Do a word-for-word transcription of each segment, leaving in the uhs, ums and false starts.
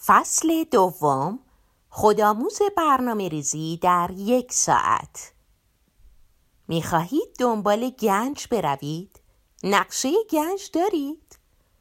فصل دوم، خودآموز برنامه ریزی در یک ساعت. می‌خواهید دنبال گنج بروید؟ نقشه گنج دارید؟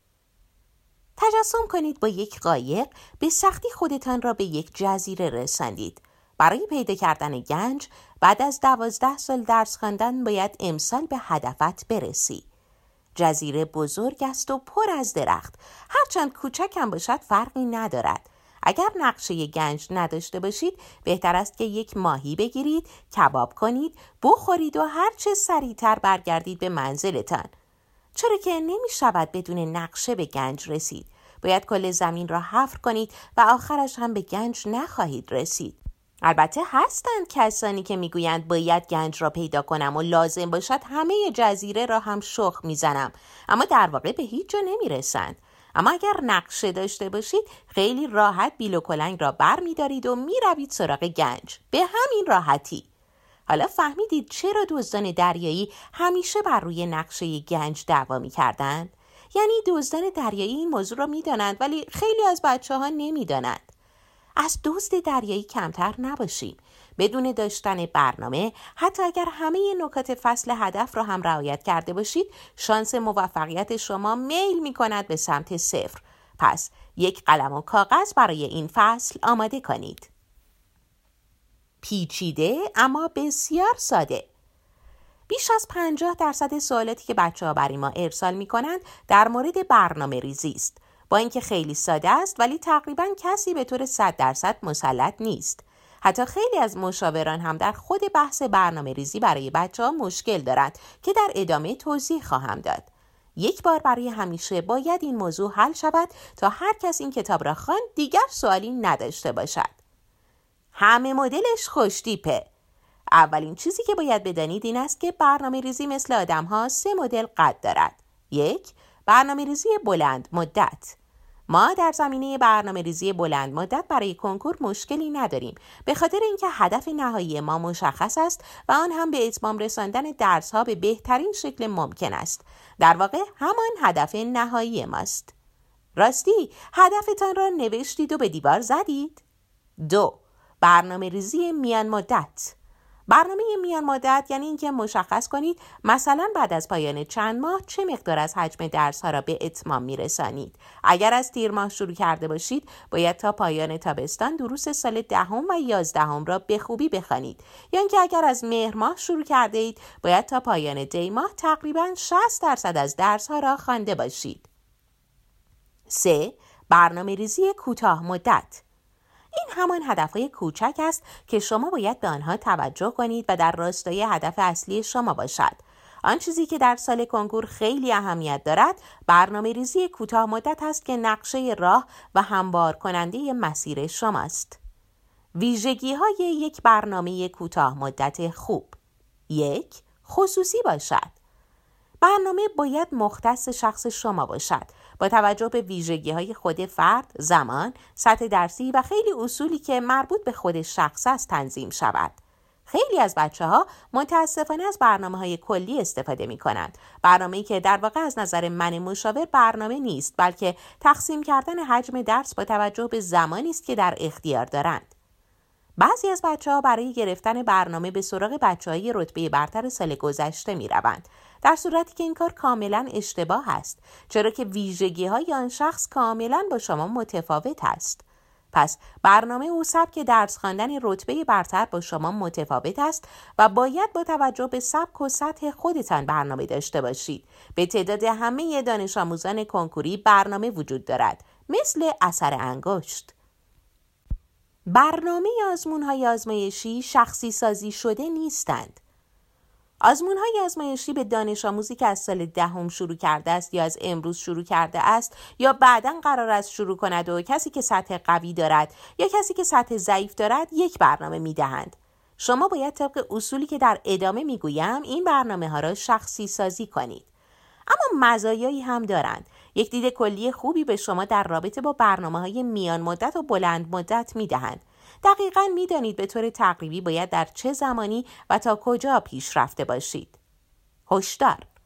تجسم کنید با یک قایق به سختی خودتان را به یک جزیره رساندید. برای پیدا کردن گنج بعد از دوازده سال درس خواندن باید امسال به هدفت برسی. جزیره بزرگ است و پر از درخت. هرچند کوچک هم باشد فرقی ندارد. اگر نقشه گنج نداشته باشید بهتر است که یک ماهی بگیرید، کباب کنید، بخورید و هر چه سریعتر برگردید به منزلتان. چرا که نمی شود بدون نقشه به گنج رسید. باید کل زمین را حفر کنید و آخرش هم به گنج نخواهید رسید. البته هستند کسانی که میگویند باید گنج را پیدا کنم و لازم باشد همه جزیره را هم شخم میزنم، اما در واقع به هیچ جا نمیرسند. اما اگر نقشه داشته باشید خیلی راحت بیل و کلنگ را بر میدارید و میروید سراغ گنج به همین راحتی. حالا فهمیدید چرا دزدان دریایی همیشه بر روی نقشه گنج دعوا میکردند؟ یعنی دزدان دریایی این موضوع را میدانند ولی خیلی از بچه ها نمیدانند. از دزد دریایی کمتر نباشیم. بدون داشتن برنامه، حتی اگر همه نکات فصل هدف را هم رعایت کرده باشید، شانس موفقیت شما میل می کند به سمت صفر. پس یک قلم و کاغذ برای این فصل آماده کنید. پیچیده اما بسیار ساده. بیش از پنجاه درصد سوالاتی که بچه ها برای ما ارسال می کنند در مورد برنامه ریزی است. با اینکه خیلی ساده است ولی تقریباً کسی به طور صد درصد مسلط نیست. حتی خیلی از مشاوران هم در خود بحث برنامه ریزی برای بچه ها مشکل دارند که در ادامه توضیح خواهم داد. یک بار برای همیشه باید این موضوع حل شود تا هر کس این کتاب را خواند دیگر سوالی نداشته باشد. همه مدلش خوش‌تیپه. اولین چیزی که باید بدانید این است که برنامه ریزی مثل آدم ها سه مدل قد دارد. یک، برنامه ریزی بلند مدت. ما در زمینه برنامه ریزی بلند مدت برای کنکور مشکلی نداریم به خاطر اینکه هدف نهایی ما مشخص است و آن هم به اتمام رساندن درس ها به بهترین شکل ممکن است. در واقع همان هدف نهایی ماست. راستی هدفتان را نوشتید و به دیوار زدید؟ دو، برنامه ریزی میان مدت. برنامه میان مدت یعنی اینکه مشخص کنید مثلا بعد از پایان چند ماه چه مقدار از حجم درس ها را به اتمام میرسانید. اگر از تیر ماه شروع کرده باشید باید تا پایان تابستان دروس سال دهم و یازدهم را به خوبی بخوانید. یا اینکه اگر از مهر ماه شروع کرده اید باید تا پایان دی ماه تقریباً شصت درصد از درس ها را خوانده باشید. سه، برنامه ریزی کوتاه مدت. این همان هدفهای کوچک است که شما باید به آنها توجه کنید و در راستای هدف اصلی شما باشد. آن چیزی که در سال کنکور خیلی اهمیت دارد برنامه ریزی کوتاه مدت است که نقشه راه و هموار کننده مسیر شماست. ویژگی های یک برنامه کوتاه مدت خوب. یک، خصوصی باشد. برنامه باید مختص شخص شما باشد. با توجه به ویژگی‌های خود فرد، زمان، سطح درسی و خیلی اصولی که مربوط به خود شخص است تنظیم شود. خیلی از بچه‌ها متاسفانه از برنامه‌های کلی استفاده می‌کنند. برنامه‌ای که در واقع از نظر من مشاور برنامه نیست، بلکه تقسیم کردن حجم درس با توجه به زمانی است که در اختیار دارند. بعضی از بچه‌ها برای گرفتن برنامه به سراغ بچه‌های رتبه برتر سال گذشته می‌روند، در صورتی که این کار کاملا اشتباه است، چرا که ویژگی‌های آن شخص کاملا با شما متفاوت است. پس برنامه و سبک درس خواندن رتبه برتر با شما متفاوت است و باید با توجه به سبک و سطح خودتان برنامه داشته باشید. به تعداد همه دانش آموزان کنکوری برنامه وجود دارد، مثل اثر انگشت. برنامه آزمون‌های آزمایشی شخصی سازی شده نیستند. آزمون‌های آزمایشی به دانش آموزی که از سال دهم شروع کرده است یا از امروز شروع کرده است یا بعداً قرار است شروع کند و کسی که سطح قوی دارد یا کسی که سطح ضعیف دارد یک برنامه می‌دهند. شما باید طبق اصولی که در ادامه می‌گویم این برنامه‌ها را شخصی سازی کنید. اما مزایایی هم دارند. یک دید کلی خوبی به شما در رابطه با برنامه‌های میان مدت و بلند مدت می‌دهند. دقیقاً می‌دانید به طور تقریبی باید در چه زمانی و تا کجا پیش رفته باشید. هشدار: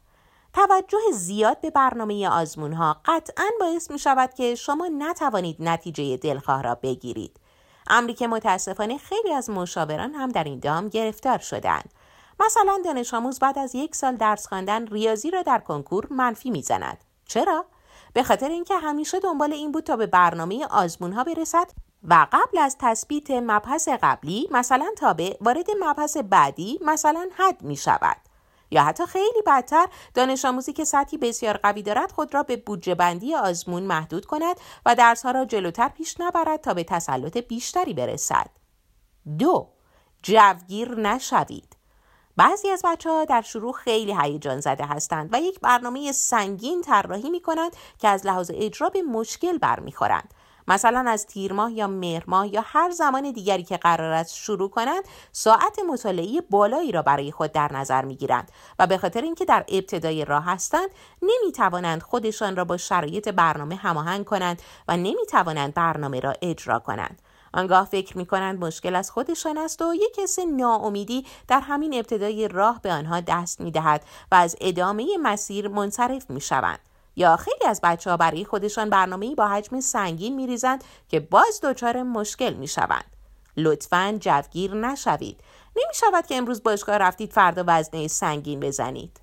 توجه زیاد به برنامه آزمون‌ها قطعاً باعث می‌شود که شما نتوانید نتیجه دلخواه را بگیرید. امری که متاسفانه خیلی از مشاوران هم در این دام گرفتار شدند. مثلا دانش آموز بعد از یک سال درس خواندن ریاضی را در کنکور منفی می‌زند. چرا؟ به خاطر اینکه همیشه دنبال این بود تا به برنامه آزمون‌ها برسد و قبل از تثبیت مبحث قبلی مثلا تابع وارد مبحث بعدی مثلا حد می‌شود. یا حتی خیلی بدتر دانش آموزی که سطحی بسیار قوی دارد خود را به بودجه بندی آزمون محدود کند و درس‌ها را جلوتر پیش نبرد تا به تسلط بیشتری برسد. دو، جوگیر نشوید. بعضی از بچه‌ها در شروع خیلی هیجان زده هستند و یک برنامه سنگین طراحی می‌کنند که از لحاظ اجرا به مشکل برمی‌خورند. مثلا از تیر ماه یا مهر ماه یا هر زمان دیگری که قرار است شروع کنند ساعت مطالعه بالایی را برای خود در نظر می‌گیرند و به خاطر اینکه در ابتدای راه هستند نمی‌توانند خودشان را با شرایط برنامه هماهنگ کنند و نمی‌توانند برنامه را اجرا کنند. آنگاه فکر می‌کنند مشکل از خودشان است و یک حس ناامیدی در همین ابتدای راه به آنها دست می‌دهد و از ادامه مسیر منصرف می‌شوند. یا خیلی از بچه‌ها برای خودشان برنامه‌ای با حجم سنگین می‌ریزند که باز دچار مشکل می‌شوند. لطفاً جوگیر نشوید. نمی‌شود که امروز باشگاه رفتید فردا وزنه سنگین بزنید.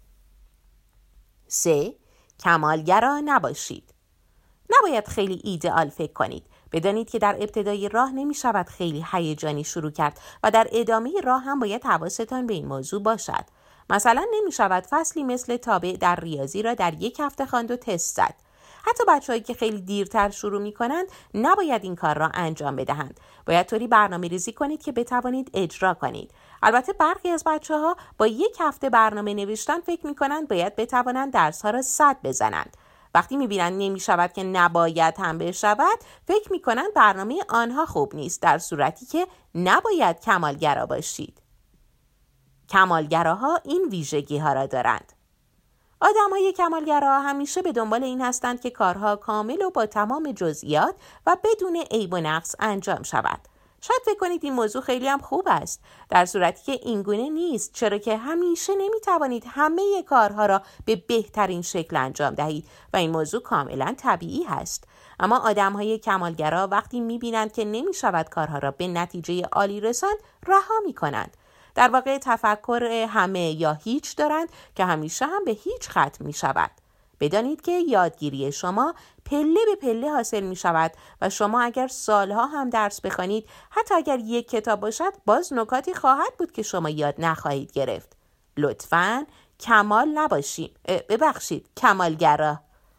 سه. کمالگرا نباشید. نباید خیلی ایدئال فکر کنید. بدانید که در ابتدای راه نمی‌شود خیلی هیجانی شروع کرد و در ادامه راه هم باید حواستان به این موضوع باشد. مثلا نمی شود فصلی مثل تابع در ریاضی را در یک هفته خواند و تست زد. حتی بچه‌هایی که خیلی دیرتر شروع می کنند نباید این کار را انجام بدهند. باید طوری برنامه ریزی کنید که بتوانید اجرا کنید. البته برخی از بچه‌ها با یک هفته برنامه نوشتن فکر می کنند باید بتوانند درس‌ها را صد بزنند. وقتی می بینند نمی شود که نباید هم بشود فکر می کنند برنامه آنها خوب نیست، در صورتی که نباید کمالگرا باشید. کمالگراها این ویژگی ها را دارند. آدم های کمالگرا همیشه به دنبال این هستند که کارها کامل و با تمام جزئیات و بدون عیب و نقص انجام شود. شاید فکر کنید این موضوع خیلی هم خوب است، در صورتی که این گونه نیست، چرا که همیشه نمی توانید همه کارها را به بهترین شکل انجام دهید و این موضوع کاملا طبیعی هست. اما آدم های کمالگرا وقتی می بینند که نمی شود کارها را به نتیجه عالی رساند رها می کنند. در واقع تفکر همه یا هیچ دارند که همیشه هم به هیچ ختم می شود. بدانید که یادگیری شما پله به پله حاصل می شود و شما اگر سالها هم درس بخوانید، حتی اگر یک کتاب باشد، باز نکاتی خواهد بود که شما یاد نخواهید گرفت. لطفاً کمال نباشیم. ببخشید، کمالگرا.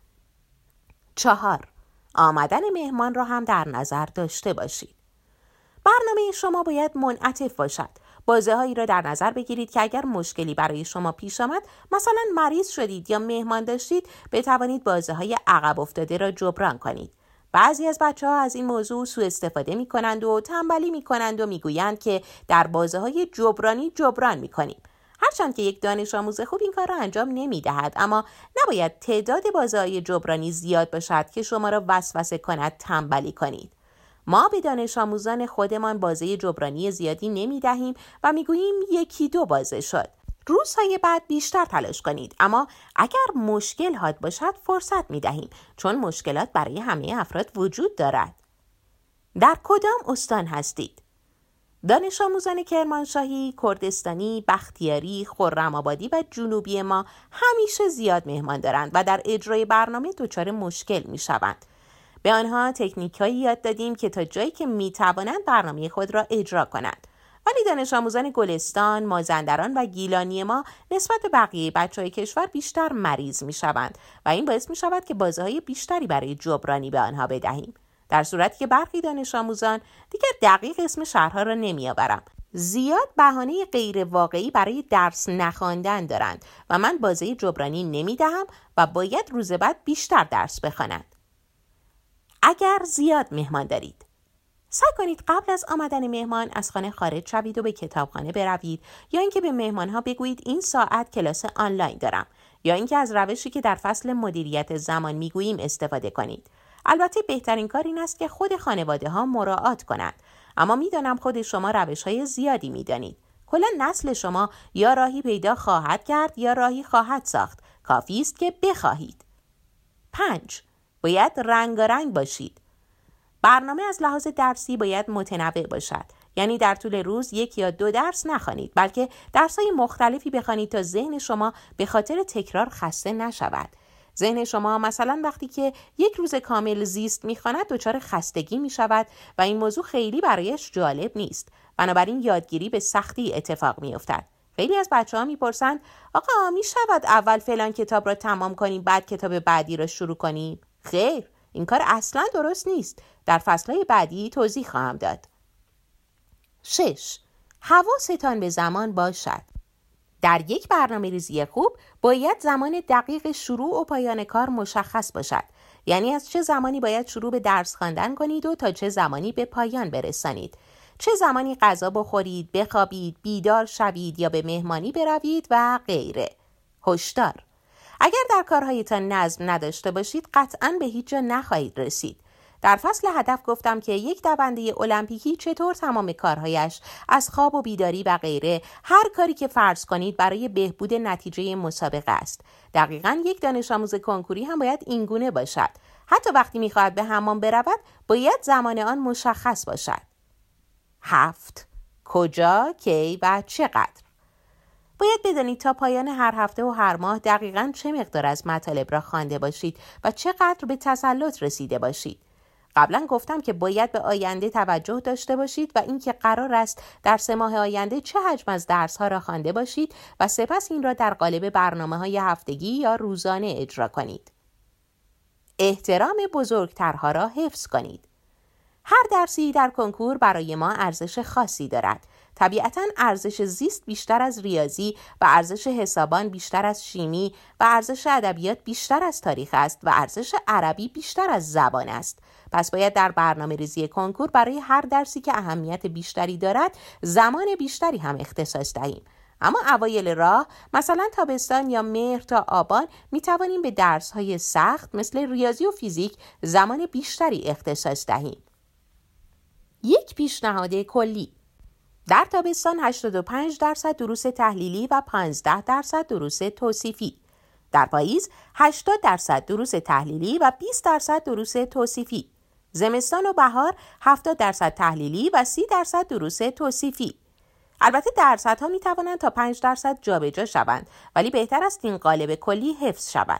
چهار. آمدن مهمان را هم در نظر داشته باشید. برنامه شما باید منعطف باشد. بازه هایی را در نظر بگیرید که اگر مشکلی برای شما پیش آمد، مثلا مریض شدید یا مهمان داشتید، بتوانید بازه های عقب افتاده را جبران کنید. بعضی از بچه ها از این موضوع سوء استفاده می کنند و تنبلی می کنند و می گویند که در بازه های جبرانی جبران می کنیم. هرچند که یک دانش آموز خوب این کار را انجام نمی دهد، اما نباید تعداد بازه های جبرانی زیاد باشد که شما را وسوسه کند تنبلی کنید. ما به دانش آموزان خودمان بازه جبرانی زیادی نمی دهیم و می گوییم یکی دو بازه شد. روزهای بعد بیشتر تلاش کنید، اما اگر مشکل حاد باشد فرصت می دهیم، چون مشکلات برای همه افراد وجود دارد. در کدام استان هستید؟ دانش آموزان کرمانشاهی، کردستانی، بختیاری، خرم‌آبادی و جنوبی ما همیشه زیاد مهمان دارند و در اجرای برنامه دچار مشکل می شوند. به آنها تکنیک‌هایی یاد دادیم که تا جایی که می‌توانند برنامه خود را اجرا کنند. ولی دانش آموزان گلستان، مازندران و گیلانی ما نسبت به بقیه بچه‌های کشور بیشتر مریض می‌شوند و این باعث می‌شود که بازه‌های بیشتری برای جبرانی به آنها بدهیم. در صورتی که برخی دانش آموزان، دیگر دقیق اسم شهرها را نمی‌آورم، زیاد بهانه غیر واقعی برای درس نخواندن دارند و من بازه جبرانی نمی‌دهم و باید روز بعد بیشتر درس بخوانند. اگر زیاد مهمان دارید، سعی کنید قبل از آمدن مهمان از خانه خارج شوید و به کتابخانه بروید، یا اینکه به مهمانها بگویید این ساعت کلاس آنلاین دارم، یا اینکه از روشی که در فصل مدیریت زمان میگوییم استفاده کنید. البته بهترین کار این است که خود خانواده ها مراعات کنند، اما میدانم خود شما روش‌های زیادی میدانید. کلا نسل شما یا راهی پیدا خواهد کرد یا راهی خواهد ساخت. کافی است که بخواهید. پنج. باید رنگارنگ باشید. برنامه از لحاظ درسی باید متنوع باشد. یعنی در طول روز یک یا دو درس نخوانید، بلکه درس‌های مختلفی بخوانید تا ذهن شما به خاطر تکرار خسته نشود. ذهن شما مثلا وقتی که یک روز کامل زیست می‌خواند دچار خستگی می‌شود و این موضوع خیلی برایش جالب نیست. بنابراین یادگیری به سختی اتفاق می‌افتد. خیلی از بچه‌ها می‌پرسند آقا می‌شود اول فلان کتاب را تمام کنیم بعد کتاب بعدی را شروع کنیم؟ خیر، این کار اصلا درست نیست. در فصل‌های بعدی توضیح خواهم داد. شش. حواستان به زمان باشد. در یک برنامه ریزی خوب باید زمان دقیق شروع و پایان کار مشخص باشد. یعنی از چه زمانی باید شروع به درس خواندن کنید و تا چه زمانی به پایان برسانید. چه زمانی غذا بخورید، بخوابید، بیدار شوید یا به مهمانی بروید و غیره. هشدار: اگر در کارهایتان نظم نداشته باشید قطعاً به هیچ جا نخواهید رسید. در فصل هدف گفتم که یک دونده المپیکی چطور تمام کارهایش از خواب و بیداری و غیره، هر کاری که فرض کنید برای بهبود نتیجه مسابقه است. دقیقاً یک دانش آموز کنکوری هم باید اینگونه باشد. حتی وقتی می‌خواهد به حمام برود باید زمان آن مشخص باشد. هفت. کجا، کی و چقدر؟ باید بدانید تا پایان هر هفته و هر ماه دقیقاً چه مقدار از مطالب را خوانده باشید و چقدر به تسلط رسیده باشید. قبلا گفتم که باید به آینده توجه داشته باشید و اینکه قرار است در سه ماه آینده چه حجم از درس‌ها را خوانده باشید و سپس این را در قالب برنامه‌های هفتگی یا روزانه اجرا کنید. احترام بزرگترها را حفظ کنید. هر درسی در کنکور برای ما ارزش خاصی دارد. طبیعتاً ارزش زیست بیشتر از ریاضی و ارزش حسابان بیشتر از شیمی و ارزش ادبیات بیشتر از تاریخ است و ارزش عربی بیشتر از زبان است. پس باید در برنامه ریزی کنکور برای هر درسی که اهمیت بیشتری دارد زمان بیشتری هم اختصاص دهیم. اما اوایل راه، مثلا تابستان یا مهر تا آبان، می توانیم به درس‌های سخت مثل ریاضی و فیزیک زمان بیشتری اختصاص دهیم. یک پیشنهاد کلی: در تابستان هشتاد و پنج درصد دروس تحلیلی و پانزده درصد دروس توصیفی. در پاییز هشتاد درصد دروس تحلیلی و بیست درصد دروس توصیفی. زمستان و بهار هفتاد درصد تحلیلی و سی درصد دروس توصیفی. البته درصدها می توانند تا پنج درصد جابجا شوند، ولی بهتر است این قالب کلی حفظ شود.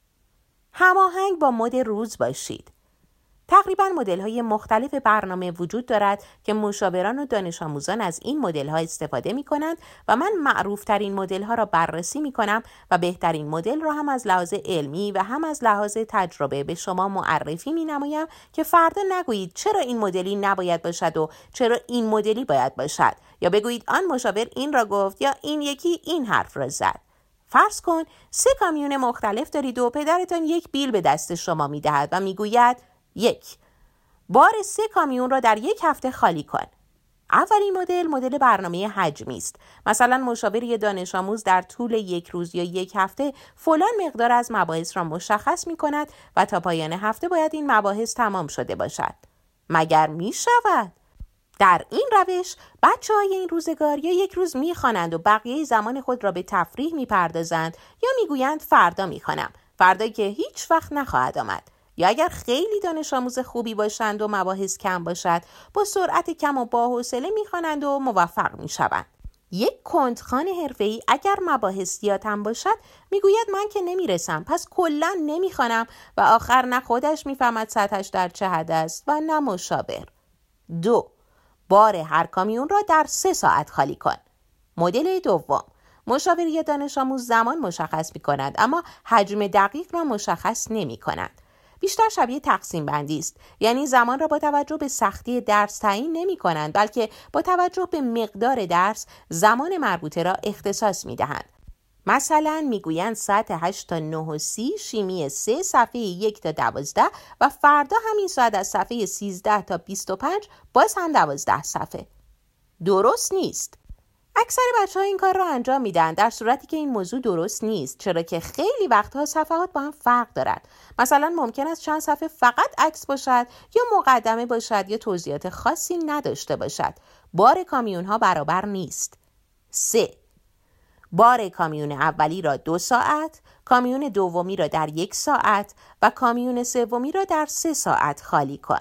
هماهنگ با مد روز باشید. تقریباً مدل‌های مختلف برنامه وجود دارد که مشاوران و دانش آموزان از این مدل‌ها استفاده می‌کنند و من معروف‌ترین مدل‌ها را بررسی می‌کنم و بهترین مدل را هم از لحاظ علمی و هم از لحاظ تجربه به شما معرفی می‌نمایم که فردا نگویید چرا این مدلی نباید باشد و چرا این مدلی باید باشد، یا بگویید آن مشاور این را گفت یا این یکی این حرف را زد. فرض کن سه کامیون مختلف دارید و پدرتان یک بیل به دست شما می‌دهد و می‌گوید: یک، بار سه کامیون را در یک هفته خالی کن. اولین مدل مدل برنامه حجمی است. مثلا مشاور یک دانش آموز در طول یک روز یا یک هفته فلان مقدار از مباحث را مشخص می کند و تا پایان هفته باید این مباحث تمام شده باشد. مگر می شود؟ در این روش بچه های این روزگار یا یک روز می خوانند و بقیه زمان خود را به تفریح می پردازند یا می گویند فردا می خوانم، فردایی که هیچ وقت نخواهد آمد. یا اگر خیلی دانش آموز خوبی باشند و مباحث کم باشد، با سرعت کم و با حوصله می‌خوانند و موفق می‌شوند. یک کندخوان حرفه‌ای اگر مباحث زیاد هم باشد، میگوید من که نمیرسم، پس کلاً نمی‌خوانم و آخر نه خودش میفهمد سطحش در چه حد است و نه مشاور. دو، بار هر کامیون را در سه ساعت خالی کن. مدل دوم، مشاور یا دانش آموز زمان مشخص می‌کند اما حجم دقیق را مشخص نمی‌کند. بیشتر شبیه تقسیم بندی است، یعنی زمان را با توجه به سختی درس تعیین نمی کنند، بلکه با توجه به مقدار درس زمان مربوطه را اختصاص می دهند. مثلا می گویند ساعت هشت تا نه و سی شیمی سه، صفحه یک تا دوازده و فردا همین ساعت از صفحه سیزده تا بیست و پنج باز هم دوازده صفحه. درست نیست. اکثر بچه ها این کار را انجام میدن، در صورتی که این موضوع درست نیست، چرا که خیلی وقتها صفحات با هم فرق دارد. مثلا ممکن است چند صفحه فقط عکس باشد یا مقدمه باشد یا توضیحات خاصی نداشته باشد. بار کامیون ها برابر نیست. سه، بار کامیون اولی را دو ساعت، کامیون دومی را در یک ساعت و کامیون سومی را در سه ساعت خالی کن.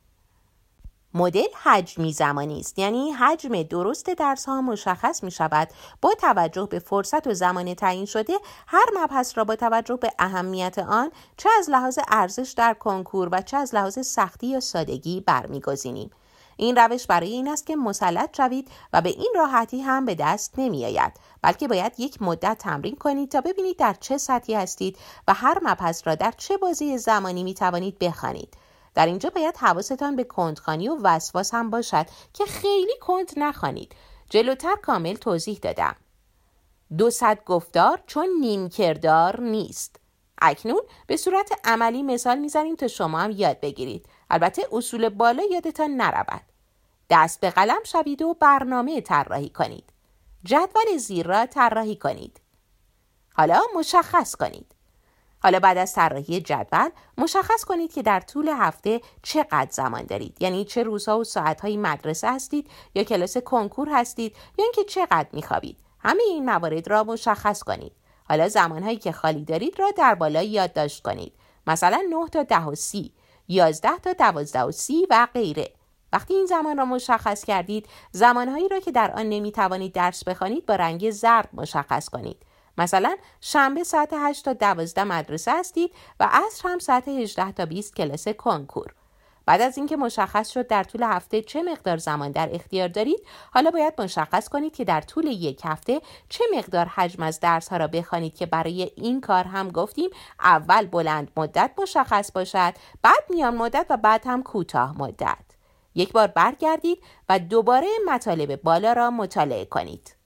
مدل حجمی زمانی است، یعنی حجم درست درس ها مشخص می شود با توجه به فرصت و زمان تعیین شده. هر مبحث را با توجه به اهمیت آن چه از لحاظ ارزش در کنکور و چه از لحاظ سختی یا سادگی برمیگزینیم. این روش برای این است که مسلط شوید و به این راحتی هم به دست نمی آید، بلکه باید یک مدت تمرین کنید تا ببینید در چه سطحی هستید و هر مبحث را در چه بازه زمانی می توانید بخوانید. در اینجا باید حواستان به کندخوانی و وسواس هم باشد که خیلی کند نخوانید. جلوتر کامل توضیح دادم. دو صد گفتار چون نیم کردار نیست. اکنون به صورت عملی مثال میزنیم تا شما هم یاد بگیرید. البته اصول بالا یادتان نرود. دست به قلم شوید و برنامه طراحی کنید. جدول زیر را طراحی کنید. حالا مشخص کنید. حالا بعد از طراحی جدول مشخص کنید که در طول هفته چقدر زمان دارید، یعنی چه روزها و ساعتهای مدرسه هستید یا کلاس کنکور هستید یا اینکه چقدر میخوابید. همه این موارد را مشخص کنید. حالا زمانهایی که خالی دارید را در بالا یادداشت کنید. مثلا نه تا ده و سی، یازده تا دوازده و سی و غیره. وقتی این زمان را مشخص کردید، زمانهایی را که در آن نمیتوانید درس بخوانید با رنگ زرد مشخص کنید. مثلا شنبه ساعت هشت تا دوازده مدرسه هستید و عصر هم ساعت هجده تا بیست کلاس کنکور. بعد از اینکه مشخص شد در طول هفته چه مقدار زمان در اختیار دارید، حالا باید مشخص کنید که در طول یک هفته چه مقدار حجم از درس ها را بخوانید که برای این کار هم گفتیم اول بلند مدت مشخص باشد، بعد میان مدت و بعد هم کوتاه مدت. یک بار برگردید و دوباره مطالب بالا را مطالعه کنید.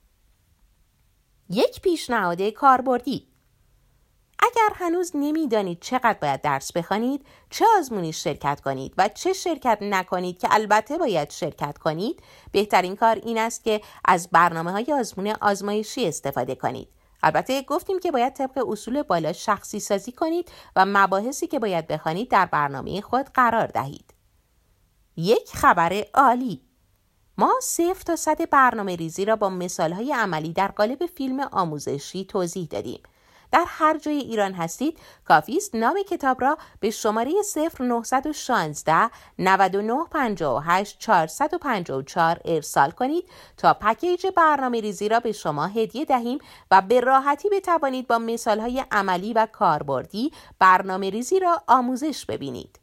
یک پیشنهاد کاربردی: اگر هنوز نمیدانید چقدر باید درس بخوانید، چه آزمونی شرکت کنید و چه شرکت نکنید که البته باید شرکت کنید، بهترین کار این است که از برنامه‌های آزمون آزمایشی استفاده کنید. البته گفتیم که باید طبق اصول بالا شخصی سازی کنید و مباحثی که باید بخوانید در برنامه خود قرار دهید. یک خبر عالی: ما صفر تا صد برنامه ریزی را با مثالهای عملی در قالب فیلم آموزشی توضیح دادیم. در هر جای ایران هستید کافی است نام کتاب را به شماره صفر نه یک شش نه نه پنج هشت چهار پنج چهار ارسال کنید تا پکیج برنامه ریزی را به شما هدیه دهیم و به راحتی بتوانید با مثالهای عملی و کاربردی برنامه ریزی را آموزش ببینید.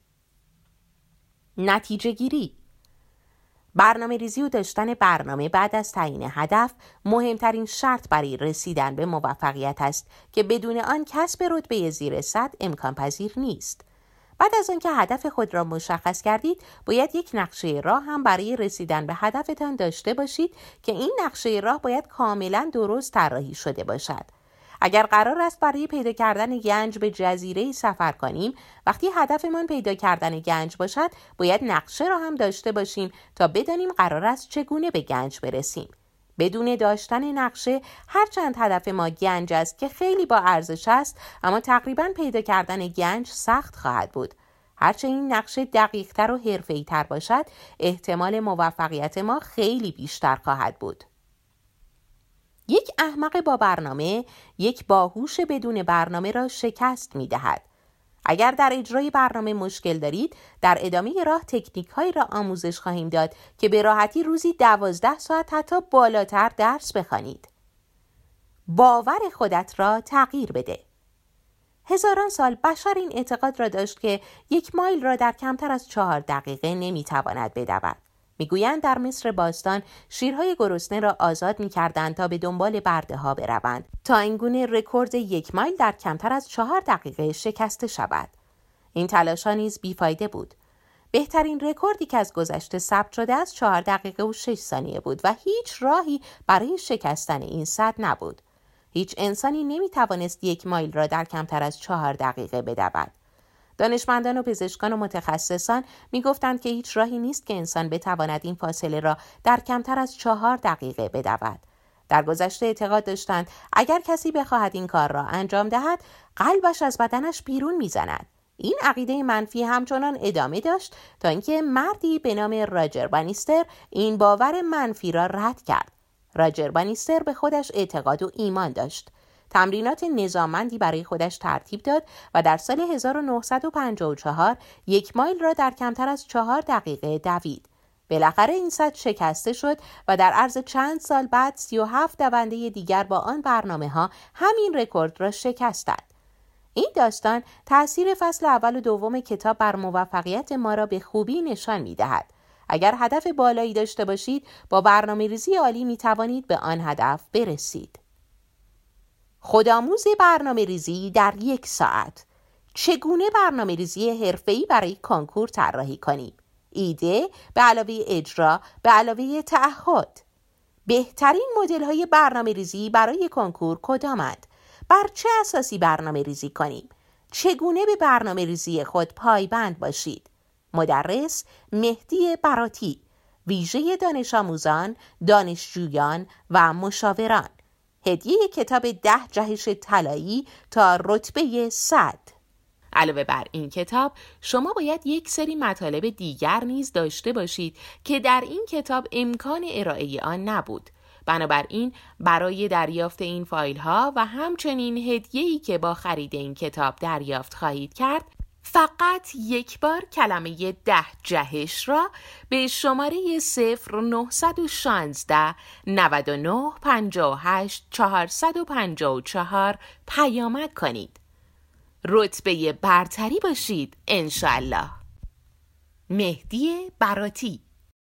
نتیجه گیری: برنامه ریزی و داشتن برنامه بعد از تعیین هدف مهمترین شرط برای رسیدن به موفقیت است که بدون آن کسب رتبه زیر صد امکان پذیر نیست. بعد از آنکه هدف خود را مشخص کردید، باید یک نقشه راه هم برای رسیدن به هدفتان داشته باشید که این نقشه راه باید کاملا درست طراحی شده باشد. اگر قرار است برای پیدا کردن گنج به جزیره سفر کنیم، وقتی هدفمان پیدا کردن گنج باشد، باید نقشه را هم داشته باشیم تا بدانیم قرار است چگونه به گنج برسیم. بدون داشتن نقشه، هرچند هدف ما گنج است که خیلی با ارزش است، اما تقریباً پیدا کردن گنج سخت خواهد بود. هرچه این نقشه دقیق‌تر و حرفه‌ای‌تر باشد، احتمال موفقیت ما خیلی بیشتر خواهد بود. یک احمق با برنامه یک باهوش بدون برنامه را شکست می دهد. اگر در اجرای برنامه مشکل دارید، در ادامه راه تکنیک هایی را آموزش خواهیم داد که به راحتی روزی دوازده ساعت حتی بالاتر درس بخوانید. باور خودت را تغییر بده. هزاران سال بشر این اعتقاد را داشت که یک مایل را در کمتر از چهار دقیقه نمی تواند بدود. میگویند در مصر باستان شیرهای گرسنه را آزاد می‌کردند تا به دنبال برده ها بروند تا اینگونه رکورد یک مایل در کمتر از چهار دقیقه شکسته شود. این تلاش ها نیز بیفایده بود. بهترین رکوردی که از گذشته ثبت شده است چهار دقیقه و شش ثانیه بود و هیچ راهی برای شکستن این سد نبود. هیچ انسانی نمی‌توانست یک مایل را در کمتر از چهار دقیقه بدود. دانشمندان و پزشکان و متخصصان می گفتند که هیچ راهی نیست که انسان بتواند این فاصله را در کمتر از چهار دقیقه بدود. در گذشته اعتقاد داشتند اگر کسی بخواهد این کار را انجام دهد، قلبش از بدنش بیرون می زند. این عقیده منفی همچنان ادامه داشت تا اینکه مردی به نام راجر بانیستر این باور منفی را رد کرد. راجر بانیستر به خودش اعتقاد و ایمان داشت. تمرینات نظاممندی برای خودش ترتیب داد و در سال هزار و نهصد و پنجاه و چهار یک مایل را در کمتر از چهار دقیقه دوید. بالاخره این سد شکسته شد و در عرض چند سال بعد سی و هفت دونده دیگر با آن برنامه ها همین رکورد را شکستند. این داستان تأثیر فصل اول و دوم کتاب بر موفقیت ما را به خوبی نشان می دهد. اگر هدف بالایی داشته باشید، با برنامه ریزی عالی می توانید به آن هدف برسید. خودآموز برنامه ریزی در یک ساعت. چگونه برنامه ریزی حرفه‌ای برای کنکور طراحی کنیم؟ ایده به علاوه اجرا به علاوه تعهد. بهترین مدل‌های برنامه ریزی برای کنکور کدامند؟ بر چه اساسی برنامه ریزی کنیم؟ چگونه به برنامه ریزی خود پایبند باشید؟ مدرس مهدی براتی، ویژه دانش آموزان، دانشجویان و مشاوران. هدیه کتاب ده جهش طلایی تا رتبه صد. علاوه بر این کتاب، شما باید یک سری مطالب دیگر نیز داشته باشید که در این کتاب امکان ارائه آن نبود. بنابراین برای دریافت این فایل ها و همچنین هدیه‌ای که با خرید این کتاب دریافت خواهید کرد، فقط یک بار کلمه ده جهش را به شماره صفر نهصد و شانزده نود و نه پنجاه و هشت چهارصد و پنجاه و چهار پیامک کنید. رتبه برتری باشید انشالله. مهدی براتی.